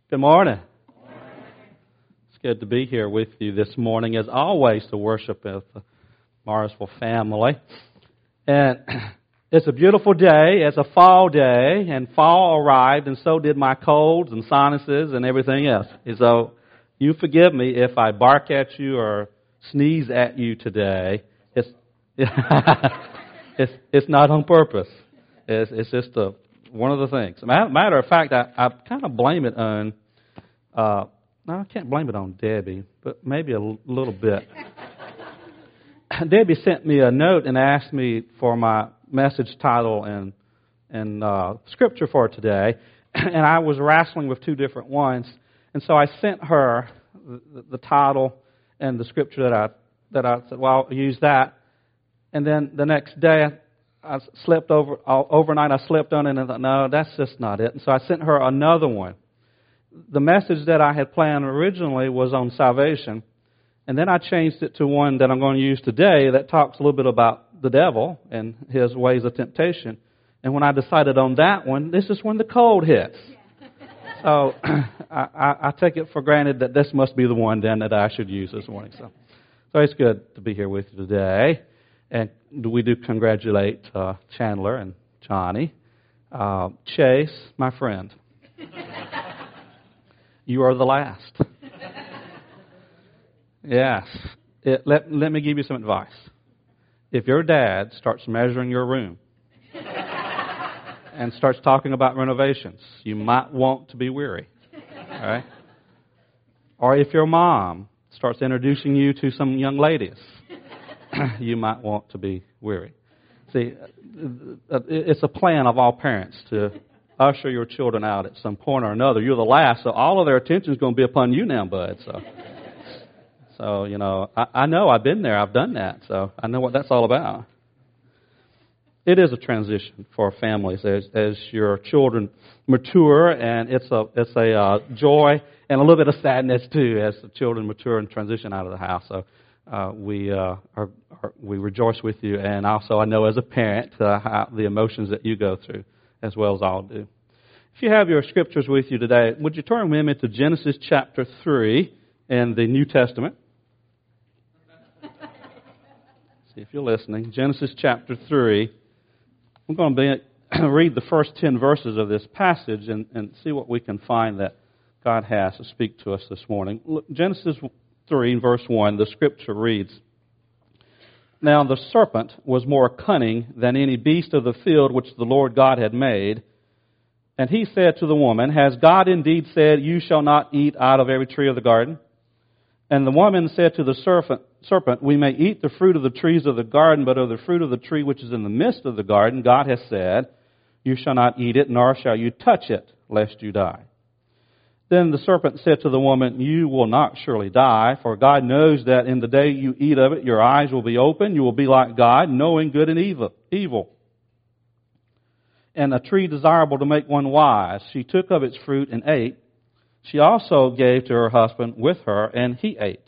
Good morning. It's good to be here with you this morning, as always, to worship with the Morrisville family. And it's a beautiful day. It's a fall day, and fall arrived, and so did my colds and sinuses and everything else. And so you forgive me if I bark at you or sneeze at you today. It's it's not on purpose. It's just one of the things. Matter of fact, I kind of blame it on. No, I can't blame it on Debbie, but maybe a little bit. Debbie sent me a note and asked me for my message title and scripture for today, and I was wrestling with two different ones, and so I sent her the title and the scripture that I said, well, I'll use that, and then the next day I slept overnight. I slept on it and I thought, no, that's just not it, and so I sent her another one. The message that I had planned originally was on salvation, and then I changed it to one that I'm going to use today that talks a little bit about the devil and his ways of temptation. And when I decided on that one, this is when the cold hits. So I take it for granted that this must be the one then that I should use this morning. So it's good to be here with you today. And we do congratulate Chandler and Johnny. Chase, my friend. You are the last. Yes. Let me give you some advice. If your dad starts measuring your room and starts talking about renovations, you might want to be weary. All right? Or if your mom starts introducing you to some young ladies, you might want to be weary. See, it's a plan of all parents to usher your children out at some point or another. You're the last, so all of their attention is going to be upon you now, bud. So you know, I know I've been there. I've done that, so I know what that's all about. It is a transition for families as your children mature, and it's a joy and a little bit of sadness too as the children mature and transition out of the house. So we rejoice with you, and also I know as a parent how the emotions that you go through, as well as I'll do. If you have your scriptures with you today, would you turn with me to Genesis chapter 3 in the New Testament? See if you're listening. Genesis chapter 3. We're going to read the first 10 verses of this passage and see what we can find that God has to speak to us this morning. Look, Genesis 3, verse 1, the scripture reads, "Now the serpent was more cunning than any beast of the field which the Lord God had made. And he said to the woman, Has God indeed said, You shall not eat out of every tree of the garden? And the woman said to the serpent, We may eat the fruit of the trees of the garden, but of the fruit of the tree which is in the midst of the garden, God has said, You shall not eat it, nor shall you touch it, lest you die. Then the serpent said to the woman, You will not surely die, for God knows that in the day you eat of it, your eyes will be open, you will be like God, knowing good and evil. And a tree desirable to make one wise. She took of its fruit and ate. She also gave to her husband with her, and he ate.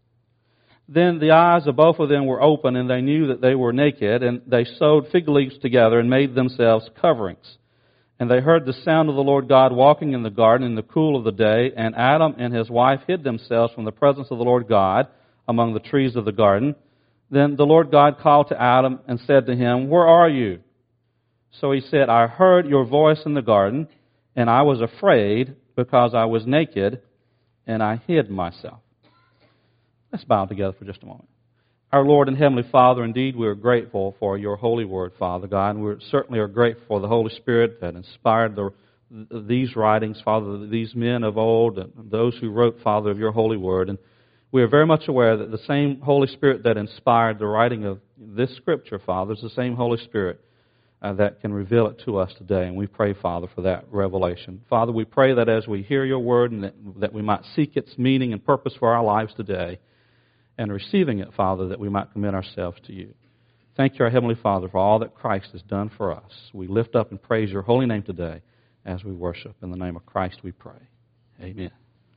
Then the eyes of both of them were open, and they knew that they were naked, and they sewed fig leaves together and made themselves coverings. And they heard the sound of the Lord God walking in the garden in the cool of the day, and Adam and his wife hid themselves from the presence of the Lord God among the trees of the garden. Then the Lord God called to Adam and said to him, Where are you? So he said, I heard your voice in the garden, and I was afraid because I was naked, and I hid myself. Let's bow together for just a moment. Our Lord and Heavenly Father, indeed we are grateful for your holy word, Father God, and we certainly are grateful for the Holy Spirit that inspired these writings, Father, these men of old, and those who wrote, Father, of your holy word. And we are very much aware that the same Holy Spirit that inspired the writing of this scripture, Father, is the same Holy Spirit that can reveal it to us today. And we pray, Father, for that revelation. Father, we pray that as we hear your word and that we might seek its meaning and purpose for our lives today, and receiving it, Father, that we might commit ourselves to you. Thank you, our Heavenly Father, for all that Christ has done for us. We lift up and praise your holy name today as we worship. In the name of Christ we pray. Amen.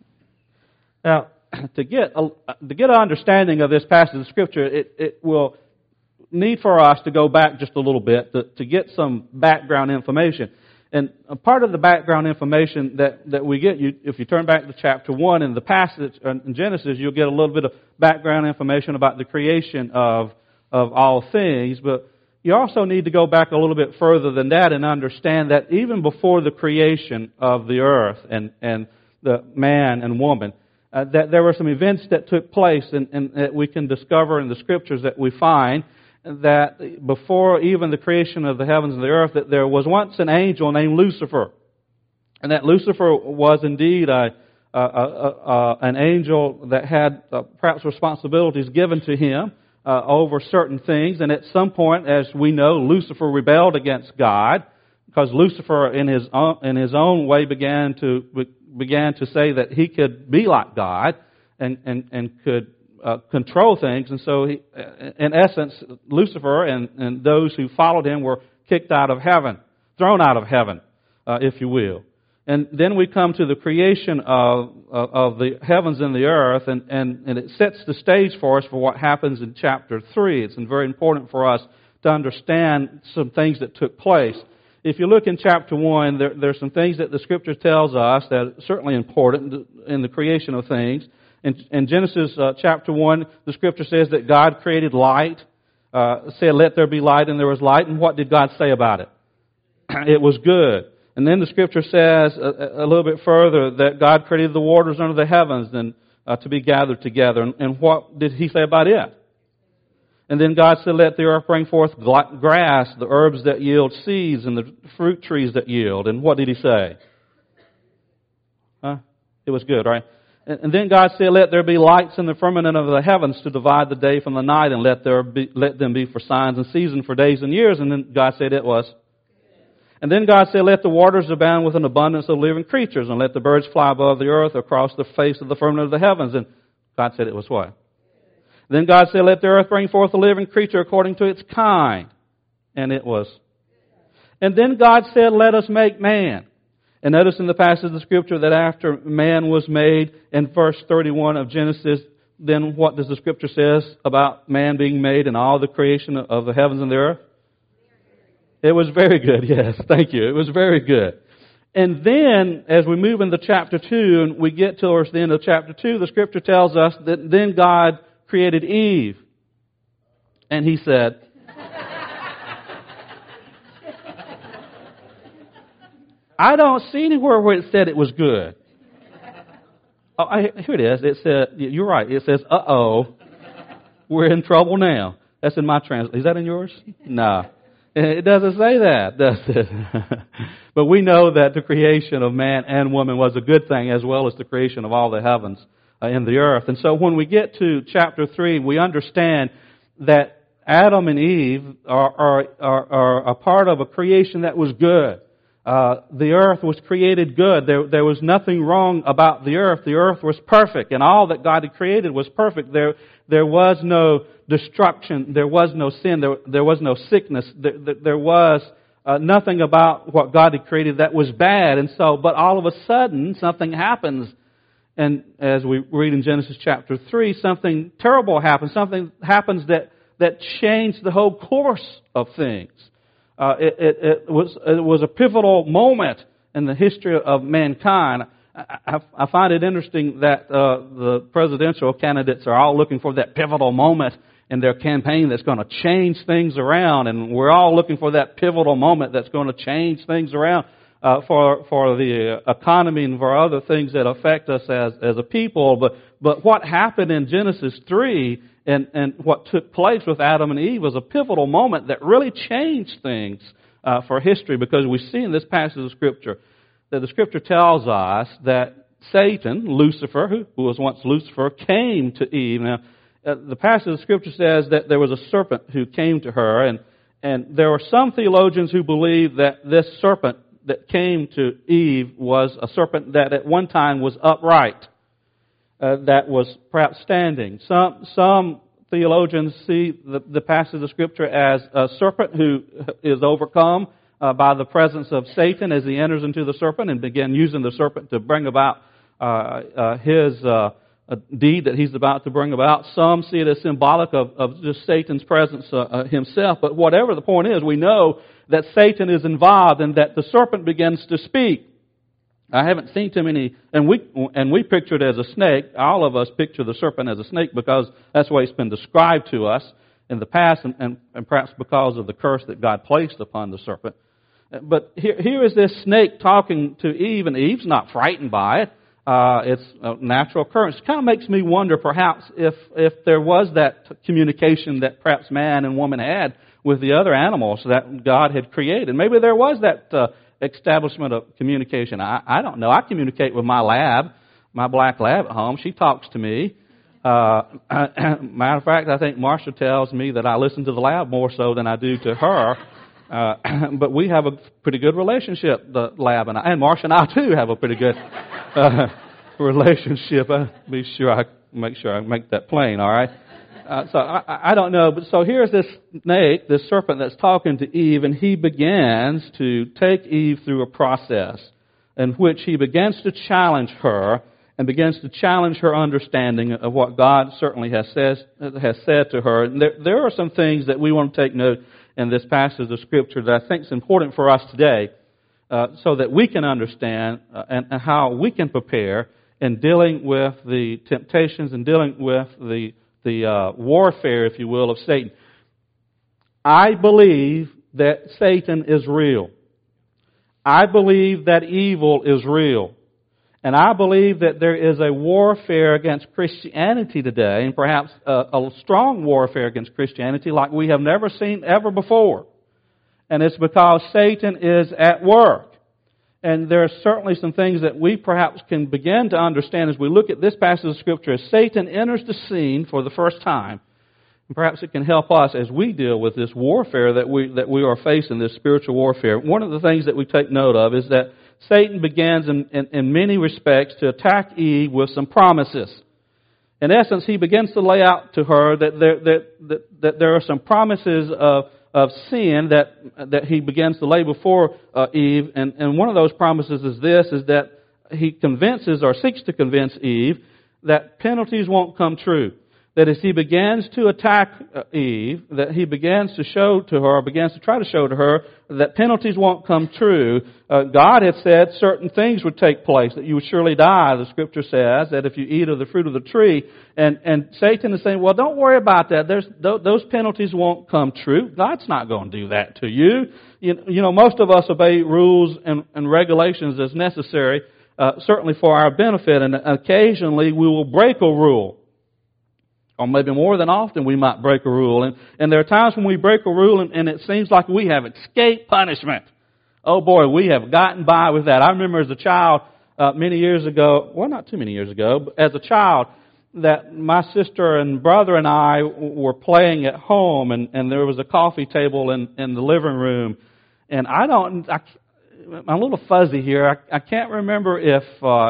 Now, to get an understanding of this passage of Scripture, it will need for us to go back just a little bit to get some background information. And a part of the background information that we get, if you turn back to chapter 1 in the passage in Genesis, you'll get a little bit of background information about the creation of all things. But you also need to go back a little bit further than that and understand that even before the creation of the earth and the man and woman, that there were some events that took place and that we can discover in the Scriptures that we find that before even the creation of the heavens and the earth, that there was once an angel named Lucifer. And that Lucifer was indeed an angel that had perhaps responsibilities given to him over certain things. And at some point, as we know, Lucifer rebelled against God, because Lucifer in his own way began to say that he could be like God and could control things. And so, in essence, Lucifer and those who followed him were kicked out of heaven, thrown out of heaven, if you will. And then we come to the creation of the heavens and the earth, and it sets the stage for us for what happens in chapter 3. It's very important for us to understand some things that took place. If you look in chapter 1, there's some things that the Scripture tells us that are certainly important in the creation of things. In Genesis chapter 1, the Scripture says that God created light, said, "Let there be light," and there was light. And what did God say about it? It was good. And then the Scripture says a little bit further that God created the waters under the heavens and to be gathered together. And what did He say about it? And then God said, "Let the earth bring forth grass, the herbs that yield seeds, and the fruit trees that yield." And what did He say? It was good, right? And then God said, "Let there be lights in the firmament of the heavens to divide the day from the night, and let them be for signs and seasons, for days and years." And then God said it was. And then God said, "Let the waters abound with an abundance of living creatures, and let the birds fly above the earth across the face of the firmament of the heavens." And God said it was what? Then God said, "Let the earth bring forth a living creature according to its kind." And it was. And then God said, "Let us make man." And notice in the passage of the Scripture that after man was made, in verse 31 of Genesis, then what does the Scripture says about man being made and all the creation of the heavens and the earth? It was very good, yes, thank you. It was very good. And then, as we move into chapter 2, and we get towards the end of chapter 2, the Scripture tells us that then God created Eve. And He said, I don't see anywhere where it said it was good. Oh, here it is. It said, you're right. It says, "Uh-oh, we're in trouble now." That's in my translation. Is that in yours? No. It doesn't say that, does it? But we know that the creation of man and woman was a good thing, as well as the creation of all the heavens and the earth. And so when we get to chapter 3, we understand that Adam and Eve are a part of a creation that was good. The earth was created good. There was nothing wrong about the earth. The earth was perfect, and all that God had created was perfect. There was no destruction. There was no sin. There was no sickness. There was nothing about what God had created that was bad. And so, but all of a sudden, something happens. And as we read in Genesis chapter 3, something terrible happens. Something happens that changed the whole course of things. It was a pivotal moment in the history of mankind. I find it interesting that the presidential candidates are all looking for that pivotal moment in their campaign that's going to change things around, and we're all looking for that pivotal moment that's going to change things around for the economy and for other things that affect us as a people. But what happened in Genesis 3 and what took place with Adam and Eve was a pivotal moment that really changed things for history, because we see in this passage of Scripture that the Scripture tells us that Satan, Lucifer, who was once Lucifer, came to Eve. Now, the passage of Scripture says that there was a serpent who came to her, and there were some theologians who believe that this serpent that came to Eve was a serpent that at one time was upright, that was perhaps standing. Some theologians see the passage of Scripture as a serpent who is overcome by the presence of Satan as he enters into the serpent and begin using the serpent to bring about his deed that he's about to bring about. Some see it as symbolic of just Satan's presence himself. But whatever the point is, we know that Satan is involved and that the serpent begins to speak. I haven't seen too many, and we picture it as a snake. All of us picture the serpent as a snake because that's the way it's been described to us in the past, and perhaps because of the curse that God placed upon the serpent. But here is this snake talking to Eve, and Eve's not frightened by it. It's a natural occurrence. It kind of makes me wonder, perhaps, if there was that communication that perhaps man and woman had with the other animals that God had created. Maybe there was that establishment of communication. I don't know. I communicate with my black lab at home. She talks to me. Matter of fact, I think Marcia tells me that I listen to the lab more so than I do to her. But we have a pretty good relationship, the lab and Marcia and I too have a pretty good relationship. Make sure I make that plain, all right? So I don't know, but so here's this snake, this serpent that's talking to Eve, and he begins to take Eve through a process in which he begins to challenge her and begins to challenge her understanding of what God certainly has said to her. And there are some things that we want to take note in this passage of Scripture that I think is important for us today, so that we can understand and how we can prepare in dealing with the temptations and dealing with the warfare, if you will, of Satan. I believe that Satan is real. I believe that evil is real. And I believe that there is a warfare against Christianity today, and perhaps a strong warfare against Christianity like we have never seen ever before. And it's because Satan is at work. And there are certainly some things that we perhaps can begin to understand as we look at this passage of Scripture as Satan enters the scene for the first time. And perhaps it can help us as we deal with this warfare that we are facing, this spiritual warfare. One of the things that we take note of is that Satan begins in many respects to attack Eve with some promises. In essence, he begins to lay out to her that there are some promises of sin that he begins to lay before Eve. And one of those promises is that he convinces or seeks to convince Eve that penalties won't come true. That as he begins to attack Eve, that he begins to try to show to her that penalties won't come true. God had said certain things would take place, that you would surely die. The Scripture says that if you eat of the fruit of the tree. And Satan is saying, well, don't worry about that. Those penalties won't come true. God's not going to do that to you. You know, most of us obey rules and regulations as necessary, certainly for our benefit. And occasionally we will break a rule. Or maybe more than often we might break a rule. And there are times when we break a rule and it seems like we have escaped punishment. Oh boy, we have gotten by with that. I remember as a child, many years ago, well not too many years ago, but as a child, that my sister and brother and I were playing at home and there was a coffee table in the living room. And I'm a little fuzzy here. I can't remember if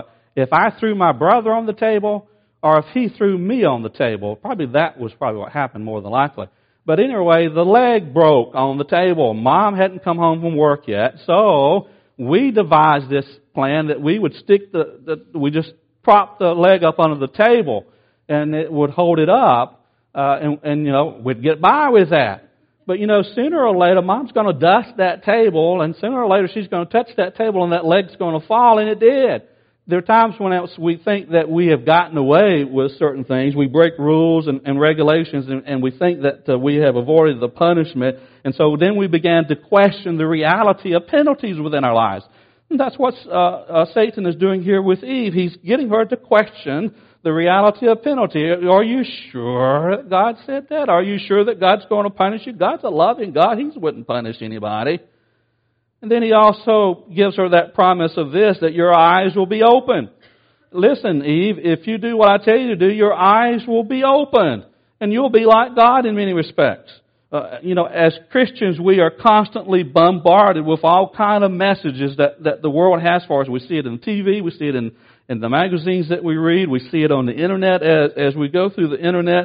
I threw my brother on the table or if he threw me on the table. That was what happened more than likely. But anyway, the leg broke on the table. Mom hadn't come home from work yet, so we devised this plan that we would we just prop the leg up under the table and it would hold it up, and you know, we'd get by with that. But you know, sooner or later, Mom's going to dust that table, and sooner or later she's going to touch that table and that leg's going to fall, and it did. There are times when we think that we have gotten away with certain things. We break rules and regulations, and we think that we have avoided the punishment. And so then we began to question the reality of penalties within our lives. And that's what Satan is doing here with Eve. He's getting her to question the reality of penalty. Are you sure that God said that? Are you sure that God's going to punish you? God's a loving God. He wouldn't punish anybody. And then he also gives her that promise of this, that your eyes will be open. Listen, Eve, if you do what I tell you to do, your eyes will be opened. And you'll be like God in many respects. As Christians, we are constantly bombarded with all kind of messages that the world has for us. We see it in TV, we see it in the magazines that we read, we see it on the internet as we go through the internet,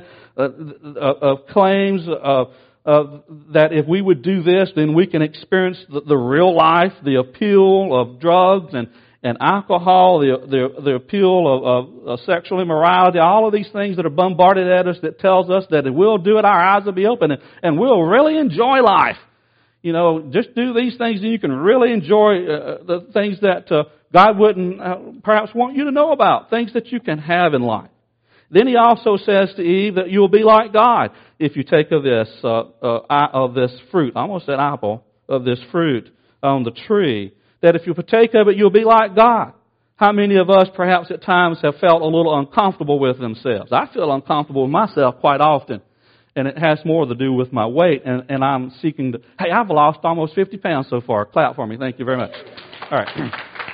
of claims that if we would do this, then we can experience the real life, the appeal of drugs and alcohol, the appeal of sexual immorality, all of these things that are bombarded at us that tells us that if we'll do it, our eyes will be open and we'll really enjoy life. You know, just do these things and you can really enjoy the things that God wouldn't perhaps want you to know about, things that you can have in life. Then he also says to Eve that you'll be like God if you take of this fruit. I almost said apple, of this fruit on the tree. That if you partake of it, you'll be like God. How many of us perhaps at times have felt a little uncomfortable with themselves? I feel uncomfortable with myself quite often. And it has more to do with my weight. And I'm seeking to... Hey, I've lost almost 50 pounds so far. Clap for me. Thank you very much. All right.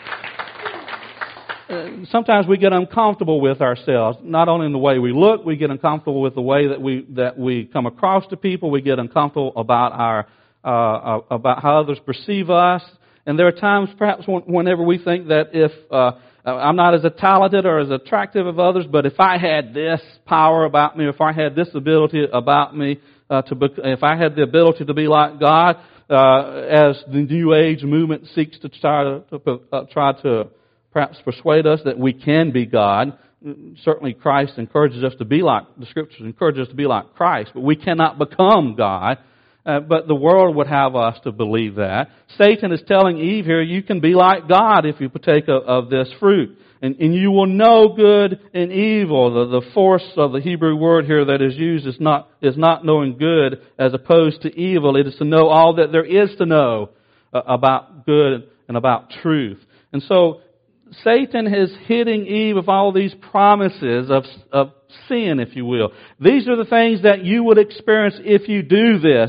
Sometimes we get uncomfortable with ourselves, not only in the way we look, we get uncomfortable with the way that we come across to people. We get uncomfortable about about how others perceive us. And there are times, perhaps, whenever we think that if I'm not as talented or as attractive as others, but if I had this power about me, if I had this ability about me, if I had the ability to be like God, as the New Age movement seeks to try to perhaps persuade us that we can be God. Certainly Christ encourages us to be like, the Scriptures encourage us to be like Christ, but we cannot become God. But the world would have us to believe that. Satan is telling Eve here, you can be like God if you partake of this fruit. And you will know good and evil. The force of the Hebrew word here that is used is not knowing good as opposed to evil. It is to know all that there is to know about good and about truth. And so Satan is hitting Eve with all these promises of sin, if you will. These are the things that you would experience if you do this.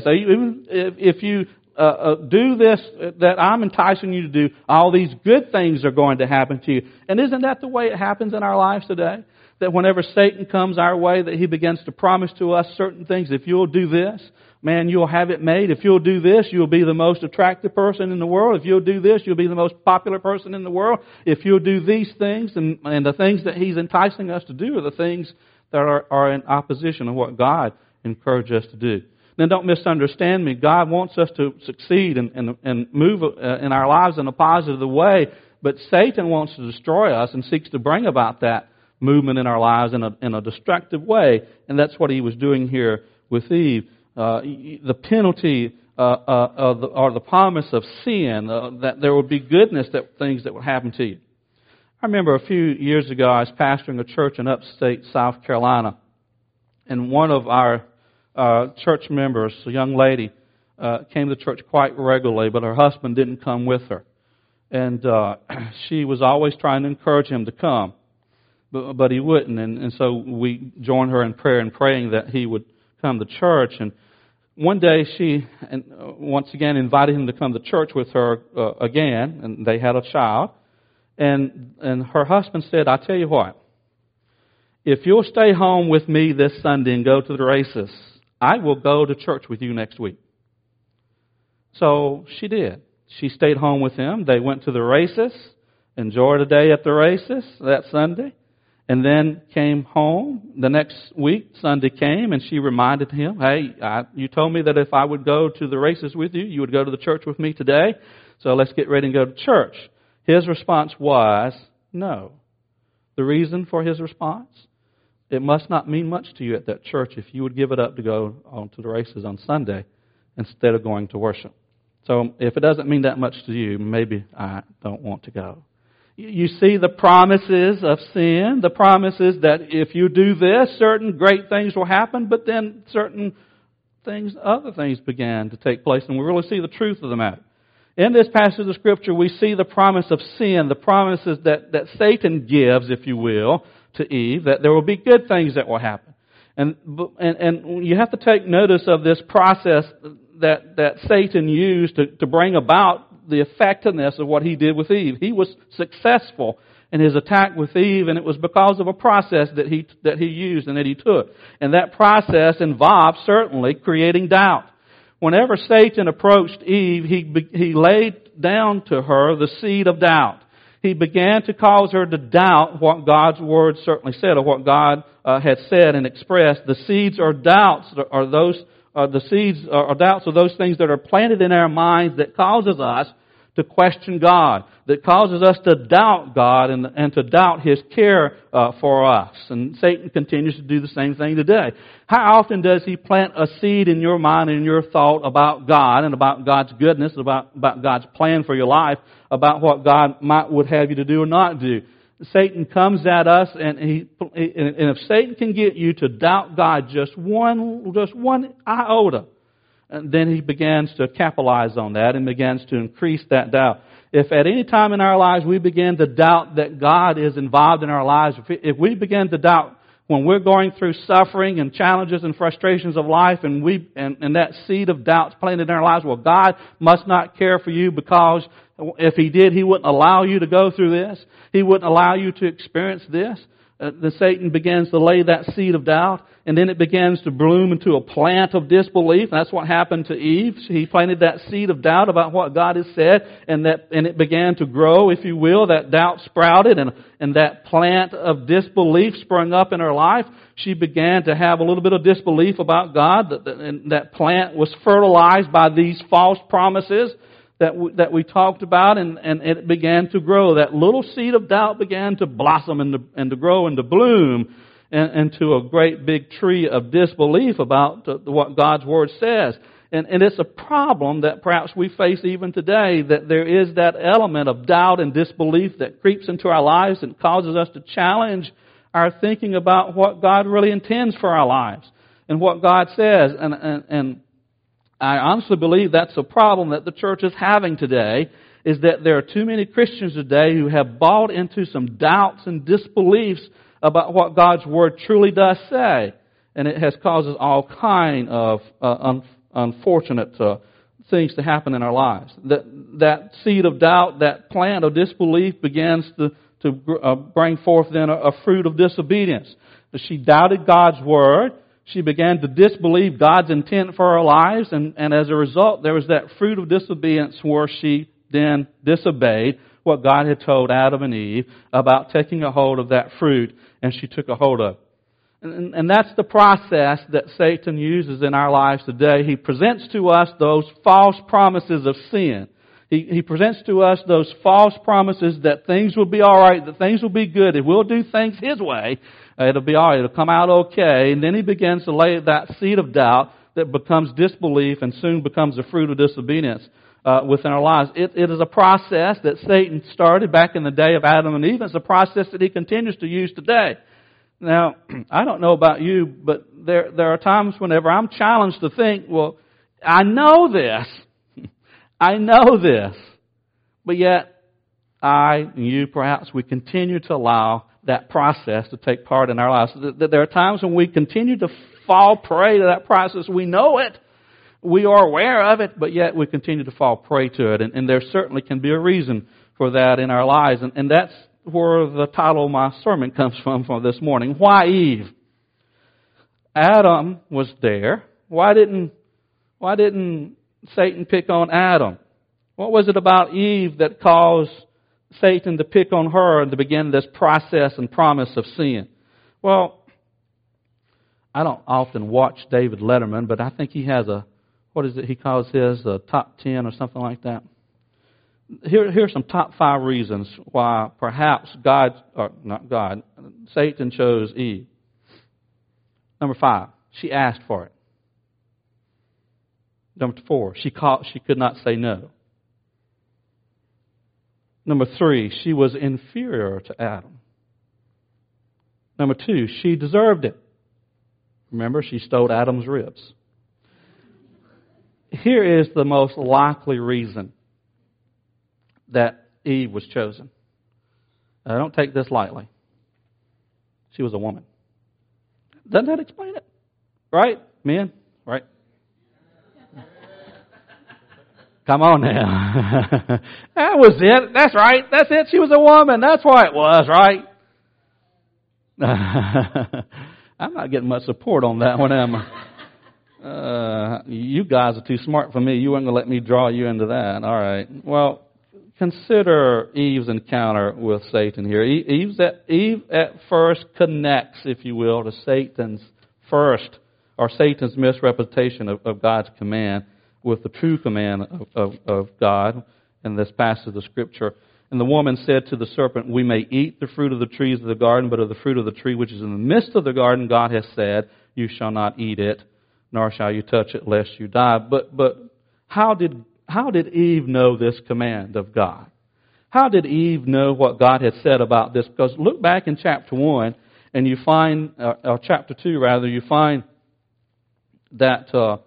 If you do this that I'm enticing you to do, all these good things are going to happen to you. And isn't that the way it happens in our lives today? That whenever Satan comes our way, that he begins to promise to us certain things. If you'll do this, man, you'll have it made. If you'll do this, you'll be the most attractive person in the world. If you'll do this, you'll be the most popular person in the world. If you'll do these things, and the things that he's enticing us to do are the things that are in opposition of what God encourages us to do. Now, don't misunderstand me. God wants us to succeed and move in our lives in a positive way, but Satan wants to destroy us and seeks to bring about that movement in our lives in a destructive way, and that's what he was doing here with Eve. The penalty or the promise of sin, that there would be goodness, things that would happen to you. I remember a few years ago I was pastoring a church in upstate South Carolina, and one of our church members, a young lady, came to church quite regularly, but her husband didn't come with her. And she was always trying to encourage him to come, but he wouldn't. And so we joined her in prayer and praying that he would come to church. And one day she, once again, invited him to come to church with her again, and they had a child. And her husband said, I tell you what, if you'll stay home with me this Sunday and go to the races, I will go to church with you next week. So she did. She stayed home with him. They went to the races, enjoyed a day at the races that Sunday, and then came home. The next week, Sunday came, and she reminded him, hey, you told me that if I would go to the races with you, you would go to the church with me today, so let's get ready and go to church. His response was, no. The reason for his response? It must not mean much to you at that church if you would give it up to go on to the races on Sunday instead of going to worship. So if it doesn't mean that much to you, maybe I don't want to go. You see the promises of sin, the promises that if you do this, certain great things will happen, but then certain things, other things began to take place, and we really see the truth of the matter. In this passage of Scripture, we see the promise of sin, the promises that Satan gives, if you will, to Eve, that there will be good things that will happen. And you have to take notice of this process that Satan used to bring about the effectiveness of what he did with Eve. He was successful in his attack with Eve, and it was because of a process that he used and that he took. And that process involved certainly creating doubt. Whenever Satan approached Eve, he laid down to her the seed of doubt. He began to cause her to doubt what God's Word certainly said, or what God had said and expressed. The seeds or doubts are those doubts are those things that are planted in our minds that causes us to question God. that causes us to doubt God and to doubt His care for us. And Satan continues to do the same thing today. How often does he plant a seed in your mind and your thought about God and about God's goodness, about God's plan for your life, about what God would have you to do or not do? Satan comes at us, and if Satan can get you to doubt God just one iota, and then he begins to capitalize on that and begins to increase that doubt. If at any time in our lives we begin to doubt that God is involved in our lives, if we begin to doubt when we're going through suffering and challenges and frustrations of life, and that seed of doubt's planted in our lives, well, God must not care for you because if He did, He wouldn't allow you to go through this. He wouldn't allow you to experience this. Then Satan begins to lay that seed of doubt, and then it begins to bloom into a plant of disbelief. That's what happened to Eve. He planted that seed of doubt about what God has said, and it began to grow, if you will. That doubt sprouted, and that plant of disbelief sprung up in her life. She began to have a little bit of disbelief about God, and that plant was fertilized by these false promises that we talked about, and it began to grow. That little seed of doubt began to blossom and to grow and to bloom into a great big tree of disbelief about what God's Word says. And it's a problem that perhaps we face even today, that there is that element of doubt and disbelief that creeps into our lives and causes us to challenge our thinking about what God really intends for our lives and what God says. And I honestly believe that's a problem that the church is having today, is that there are too many Christians today who have bought into some doubts and disbeliefs about what God's Word truly does say. And it has caused all kind of unfortunate things to happen in our lives. That seed of doubt, that plant of disbelief begins to bring forth then a fruit of disobedience. She doubted God's Word. She began to disbelieve God's intent for her lives, and as a result, there was that fruit of disobedience where she then disobeyed what God had told Adam and Eve about taking a hold of that fruit, and she took a hold of it. And that's the process that Satan uses in our lives today. He presents to us those false promises of sin. He presents to us those false promises that things will be all right, that things will be good, if we'll do things His way, it'll be all right, it'll come out okay. And then he begins to lay that seed of doubt that becomes disbelief and soon becomes a fruit of disobedience within our lives. It is a process that Satan started back in the day of Adam and Eve. It's a process that he continues to use today. Now, I don't know about you, but there are times whenever I'm challenged to think, well, I know this. I know this. But yet, I and you, perhaps, we continue to allow that process to take part in our lives. There are times when we continue to fall prey to that process. We know it. We are aware of it, but yet we continue to fall prey to it. And there certainly can be a reason for that in our lives. And that's where the title of my sermon comes from this morning. Why Eve? Adam was there. Why didn't Satan pick on Adam? What was it about Eve that caused Satan to pick on her and to begin this process and promise of sin? Well, I don't often watch David Letterman, but I think he has he calls his top 10 or something like that. Here's some top 5 reasons why perhaps Satan chose Eve. Number 5, she asked for it. Number 4, she could not say no. Number 3, she was inferior to Adam. Number 2, she deserved it. Remember, she stole Adam's ribs. Here is the most likely reason that Eve was chosen. I don't take this lightly. She was a woman. Doesn't that explain it? Right? Men? Right? Come on now. That was it. That's right. That's it. She was a woman. That's why it was, right? I'm not getting much support on that one, am I? You guys are too smart for me. You weren't going to let me draw you into that. All right. Well, consider Eve's encounter with Satan here. Eve at first connects, if you will, to Satan's misrepresentation of God's command with the true command of God in this passage of Scripture. And the woman said to the serpent, we may eat the fruit of the trees of the garden, but of the fruit of the tree which is in the midst of the garden, God has said, you shall not eat it, nor shall you touch it, lest you die. But how did Eve know this command of God? How did Eve know what God had said about this? Because look back in chapter 1, and you find, or chapter 2 rather, you find that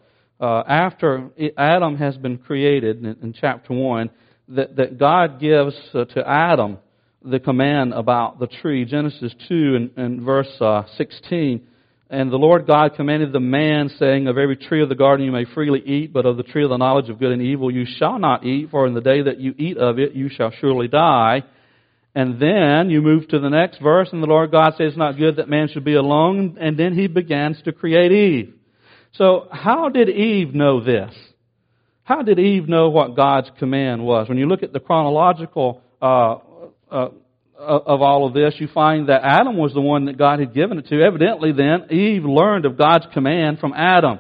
after Adam has been created in chapter 1, that God gives to Adam the command about the tree. Genesis 2 and verse 16. And the Lord God commanded the man, saying, of every tree of the garden you may freely eat, but of the tree of the knowledge of good and evil you shall not eat, for in the day that you eat of it you shall surely die. And then you move to the next verse, and the Lord God says it's not good that man should be alone, and then He begins to create Eve. So how did Eve know this? How did Eve know what God's command was? When you look at the chronological of all of this, you find that Adam was the one that God had given it to. Evidently then, Eve learned of God's command from Adam.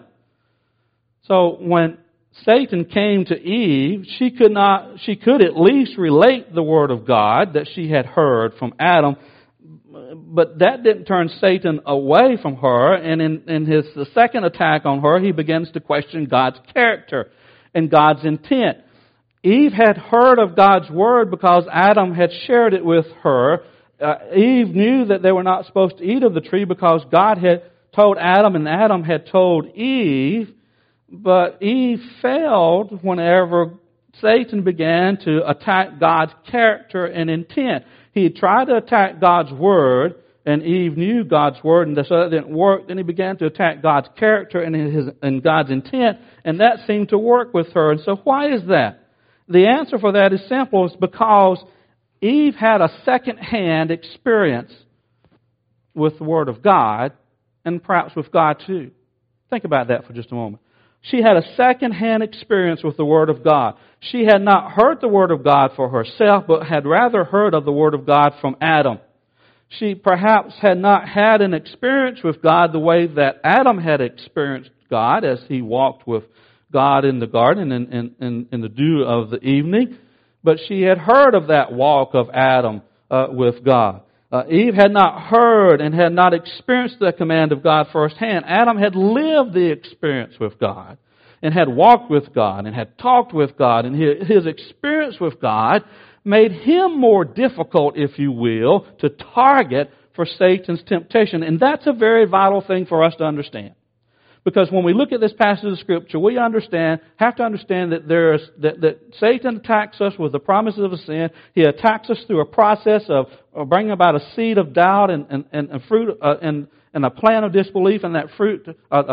So when Satan came to Eve, she could at least relate the Word of God that she had heard from Adam, but that didn't turn Satan away from her, and in the second attack on her, he begins to question God's character and God's intent. Eve had heard of God's Word because Adam had shared it with her. Eve knew that they were not supposed to eat of the tree because God had told Adam and Adam had told Eve. But Eve failed whenever Satan began to attack God's character and intent. He tried to attack God's Word, and Eve knew God's Word, and so that didn't work. Then he began to attack God's character and God's intent, and that seemed to work with her. And so why is that? The answer for that is simple. It's because Eve had a second-hand experience with the Word of God, and perhaps with God too. Think about that for just a moment. She had a second-hand experience with the Word of God. She had not heard the Word of God for herself, but had rather heard of the Word of God from Adam. She perhaps had not had an experience with God the way that Adam had experienced God as he walked with God in the garden and in the dew of the evening. But she had heard of that walk of Adam with God. Eve had not heard and had not experienced the command of God firsthand. Adam had lived the experience with God and had walked with God and had talked with God. And his experience with God made him more difficult, if you will, to target for Satan's temptation. And that's a very vital thing for us to understand. Because when we look at this passage of Scripture, we have to understand that that Satan attacks us with the promises of a sin. He attacks us through a process of bringing about a seed of doubt and fruit and a plant of disbelief, and that fruit,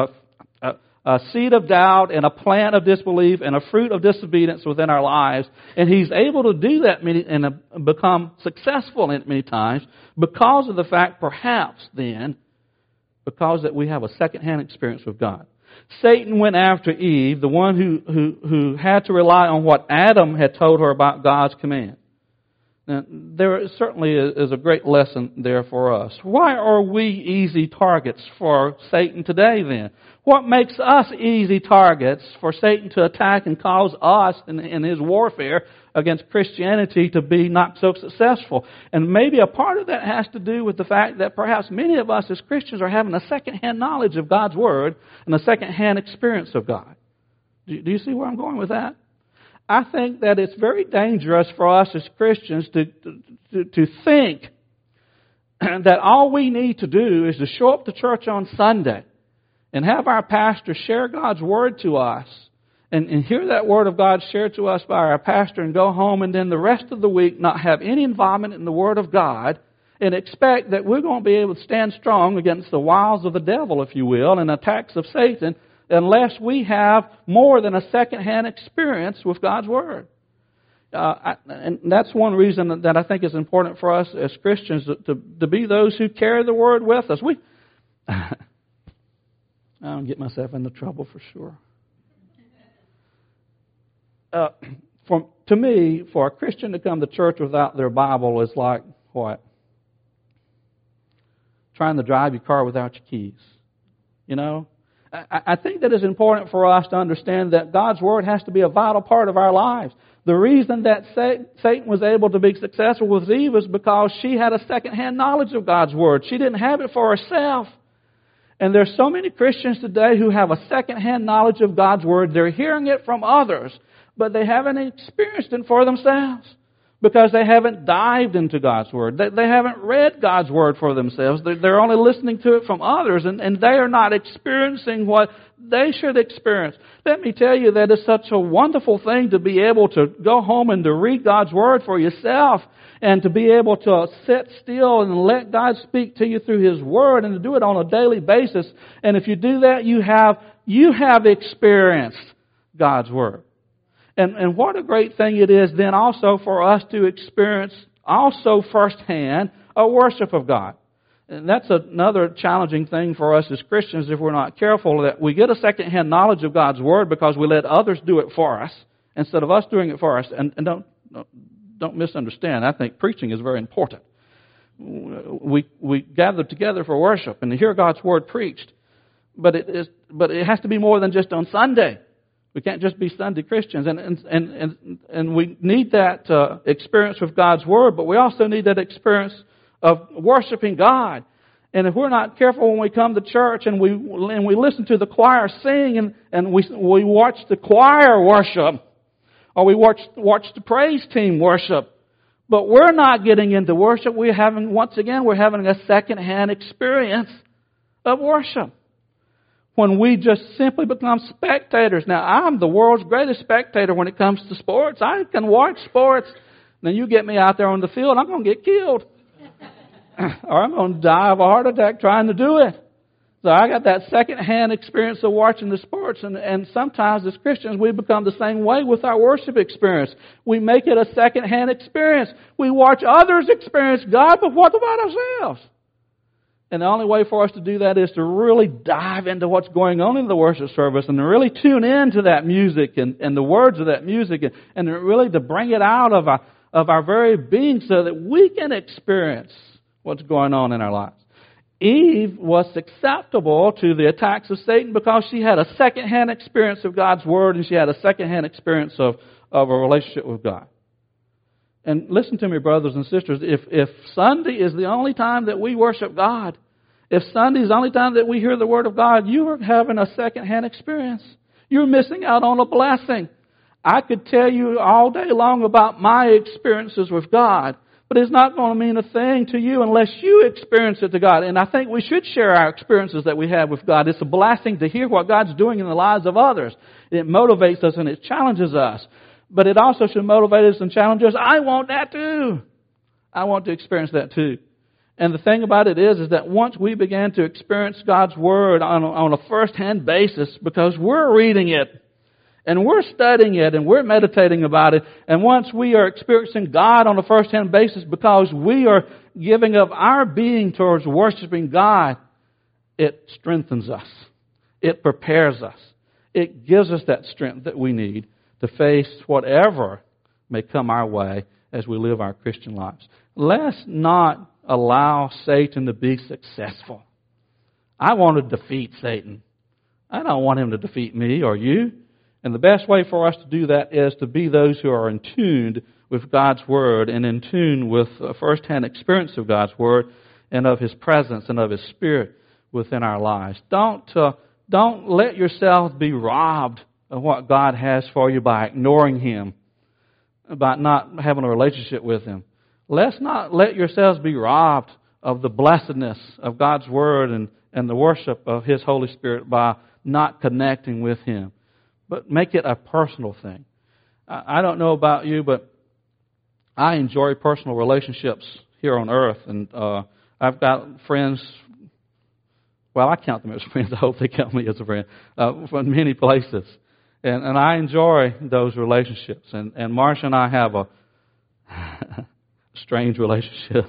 a seed of doubt and a plant of disbelief and a fruit of disobedience within our lives. And he's able to do that and become successful in it many times because of the fact, perhaps then, because that we have a second-hand experience with God. Satan went after Eve, the one who had to rely on what Adam had told her about God's command. Now, there certainly is a great lesson there for us. Why are we easy targets for Satan today then? What makes us easy targets for Satan to attack and cause us in his warfare against Christianity to be not so successful? And maybe a part of that has to do with the fact that perhaps many of us as Christians are having a second-hand knowledge of God's Word and a second-hand experience of God. Do you see where I'm going with that? I think that it's very dangerous for us as Christians to think that all we need to do is to show up to church on Sunday and have our pastor share God's Word to us and hear that Word of God shared to us by our pastor and go home and then the rest of the week not have any involvement in the Word of God and expect that we're going to be able to stand strong against the wiles of the devil, if you will, and attacks of Satan unless we have more than a second-hand experience with God's Word. And that's one reason that I think is important for us as Christians to be those who carry the Word with us. I don't get myself into trouble for sure. To me, for a Christian to come to church without their Bible is like what? Trying to drive your car without your keys. You know? I think that it's important for us to understand that God's Word has to be a vital part of our lives. The reason that Satan was able to be successful with Eve is because she had a second-hand knowledge of God's Word. She didn't have it for herself. And there's so many Christians today who have a second-hand knowledge of God's Word. They're hearing it from others, but they haven't experienced it for themselves because they haven't dived into God's Word. They haven't read God's Word for themselves. They're only listening to it from others, and they are not experiencing what they should experience. Let me tell you that it's such a wonderful thing to be able to go home and to read God's Word for yourself and to be able to sit still and let God speak to you through His Word and to do it on a daily basis. And if you do that, you have experienced God's Word. And what a great thing it is then also for us to experience also firsthand a worship of God. And that's another challenging thing for us as Christians if we're not careful, that we get a second-hand knowledge of God's Word because we let others do it for us instead of us doing it for us. And don't misunderstand. I think preaching is very important. We gather together for worship and to hear God's Word preached. But it has to be more than just on Sunday. We can't just be Sunday Christians. And we need that experience with God's Word, but we also need that experience of worshiping God. And if we're not careful when we come to church and we listen to the choir sing and we watch the choir worship, or we watch the praise team worship, but we're not getting into worship, we're having a second-hand experience of worship. When we just simply become spectators. Now, I'm the world's greatest spectator when it comes to sports. I can watch sports. Now, you get me out there on the field, I'm going to get killed. Or I'm going to die of a heart attack trying to do it. So I got that second-hand experience of watching the sports. And sometimes as Christians, we become the same way with our worship experience. We make it a second-hand experience. We watch others experience God, but what about ourselves? And the only way for us to do that is to really dive into what's going on in the worship service and to really tune in to that music and the words of that music and really to bring it out of our very being so that we can experience what's going on in our lives. Eve was susceptible to the attacks of Satan because she had a second-hand experience of God's Word and she had a second-hand experience of a relationship with God. And listen to me, brothers and sisters, if Sunday is the only time that we worship God, if Sunday is the only time that we hear the Word of God, you are having a second-hand experience. You're missing out on a blessing. I could tell you all day long about my experiences with God, but it's not going to mean a thing to you unless you experience it to God. And I think we should share our experiences that we have with God. It's a blessing to hear what God's doing in the lives of others. It motivates us and it challenges us. But it also should motivate us and challenge us. I want that too. I want to experience that too. And the thing about it is that once we begin to experience God's Word on a first-hand basis, because we're reading it, and we're studying it, and we're meditating about it, and once we are experiencing God on a first-hand basis because we are giving up our being towards worshiping God, it strengthens us. It prepares us. It gives us that strength that we need to face whatever may come our way as we live our Christian lives. Let's not allow Satan to be successful. I want to defeat Satan. I don't want him to defeat me or you. And the best way for us to do that is to be those who are in tune with God's Word and in tune with a first-hand experience of God's Word and of His presence and of His Spirit within our lives. Don't let yourself be robbed of what God has for you by ignoring Him, by not having a relationship with Him. Let's not let yourselves be robbed of the blessedness of God's Word and the worship of His Holy Spirit by not connecting with Him. But make it a personal thing. I don't know about you, but I enjoy personal relationships here on earth. And I've got friends, well, I count them as friends. I hope they count me as a friend, from many places. And I enjoy those relationships. And Marcia and I have a strange relationship.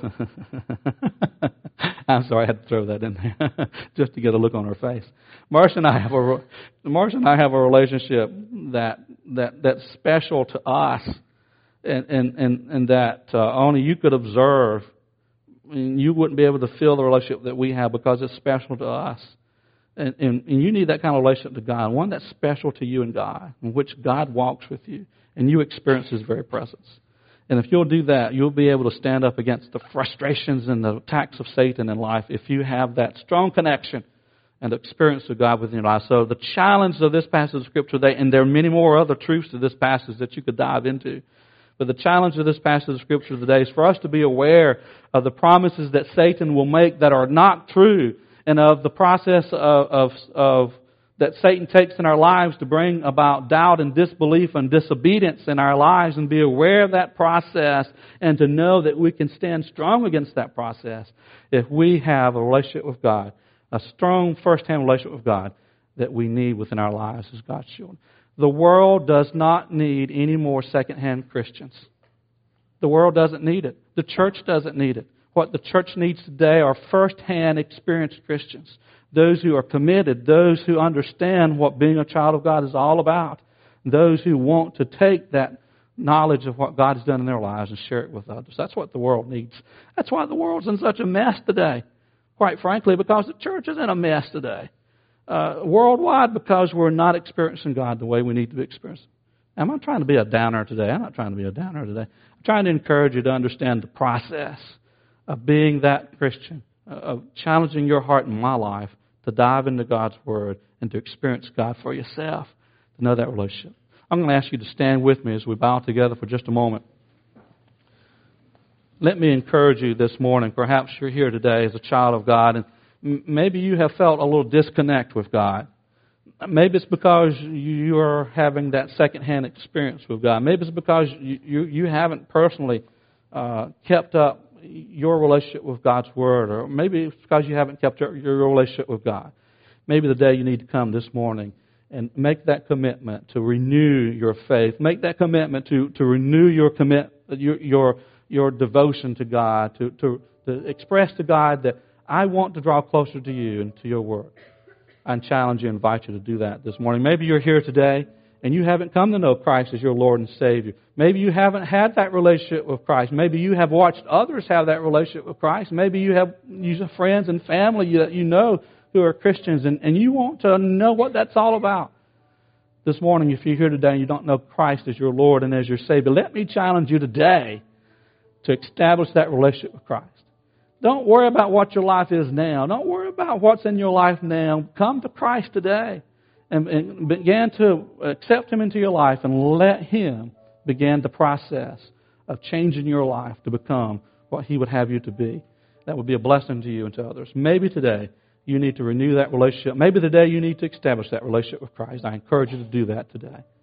I'm sorry, I had to throw that in there just to get a look on her face. Marcia and I have a relationship that's special to us, and that only you could observe. And you wouldn't be able to feel the relationship that we have because it's special to us. And you need that kind of relationship to God, one that's special to you and God, in which God walks with you, and you experience His very presence. And if you'll do that, you'll be able to stand up against the frustrations and the attacks of Satan in life if you have that strong connection and experience of God within your life. So the challenge of this passage of Scripture today, and there are many more other truths to this passage that you could dive into, but the challenge of this passage of Scripture today is for us to be aware of the promises that Satan will make that are not true, and of the process of that Satan takes in our lives to bring about doubt and disbelief and disobedience in our lives, and be aware of that process and to know that we can stand strong against that process if we have a relationship with God, a strong first-hand relationship with God that we need within our lives as God's children. The world does not need any more second-hand Christians. The world doesn't need it. The church doesn't need it. What the church needs today are first-hand experienced Christians. Those who are committed, those who understand what being a child of God is all about, those who want to take that knowledge of what God has done in their lives and share it with others. That's what the world needs. That's why the world's in such a mess today. Quite frankly, because the church is in a mess today. Worldwide, because we're not experiencing God the way we need to be experiencing. Am I trying to be a downer today? I'm not trying to be a downer today. I'm trying to encourage you to understand the process of being that Christian, of challenging your heart and my life to dive into God's Word and to experience God for yourself, to know that relationship. I'm going to ask you to stand with me as we bow together for just a moment. Let me encourage you this morning. Perhaps you're here today as a child of God, and maybe you have felt a little disconnect with God. Maybe it's because you are having that second-hand experience with God. Maybe it's because you haven't personally kept up your relationship with God's Word, or maybe it's because you haven't kept your relationship with God. Maybe the day you need to come this morning and make that commitment to renew your faith. Make that commitment to renew your devotion to God, to express to God that I want to draw closer to you and to your Word. I challenge you and invite you to do that this morning. Maybe you're here today and you haven't come to know Christ as your Lord and Savior. Maybe you haven't had that relationship with Christ. Maybe you have watched others have that relationship with Christ. Maybe you have friends and family that you know who are Christians, and you want to know what that's all about. This morning, if you're here today and you don't know Christ as your Lord and as your Savior, let me challenge you today to establish that relationship with Christ. Don't worry about what your life is now. Don't worry about what's in your life now. Come to Christ today and begin to accept Him into your life and let Him begin the process of changing your life to become what He would have you to be. That would be a blessing to you and to others. Maybe today you need to renew that relationship. Maybe today you need to establish that relationship with Christ. I encourage you to do that today.